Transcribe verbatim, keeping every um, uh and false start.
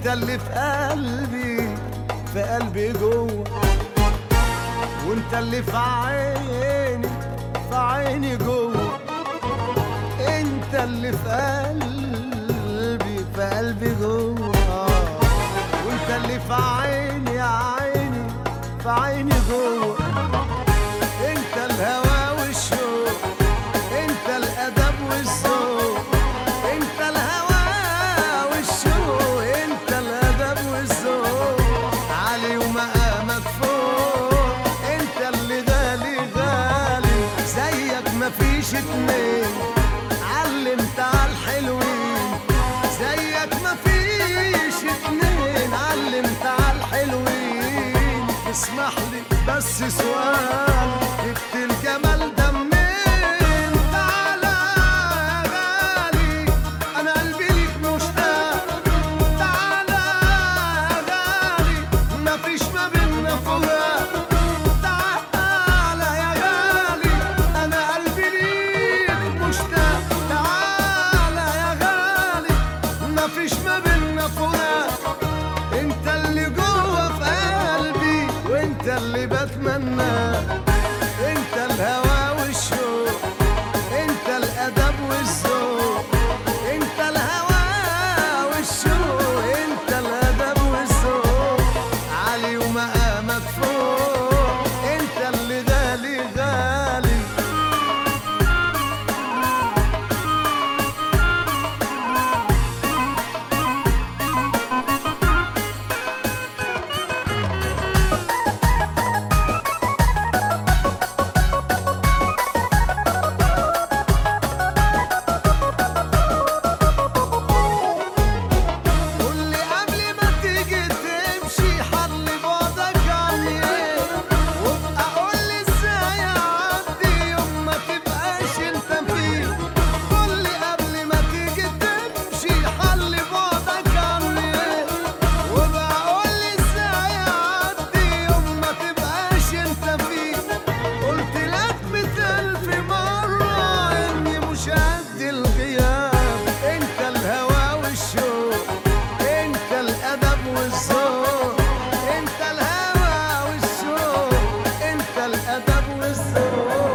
انت اللي في قلبي، في قلبي جوه، وانت اللي في عيني، في عيني جوه، انت اللي في قلبي، في قلبي جوه، وانت اللي في عيني، يا عيني، في عيني جوه، انت الهوى والشوق، انت الادب والذوق، انت الهوى والشوق، انت الادب والذوق، عالي ومقامك فوق، انت اللي غالي غالي، زيك مفيش اتنين، علمت عالحلوين، زيك مفيش اتنين، علمت عالحلوين. اسمح لي بس سؤال، جبت الجمال ده منين؟ تعالى يا غالي، انا قلبي ليك مشتاق، تعالى يا غالي، مفيش ما بينا فراق، تعالى يا غالي، انا قلبي ليك مشتاق، تعالى يا غالي، مفيش ما بينا فراق، انت اللي جوه في قلبي، وانت اللي بتمنى، انت الهوى والشوق، انت الادب والذوق، انت الهوى والشوق، انت الادب والذوق، عالي ومقامك فوق، انت اللي غالي غالي. انت الهوى والشوق، انت الادب والذوق.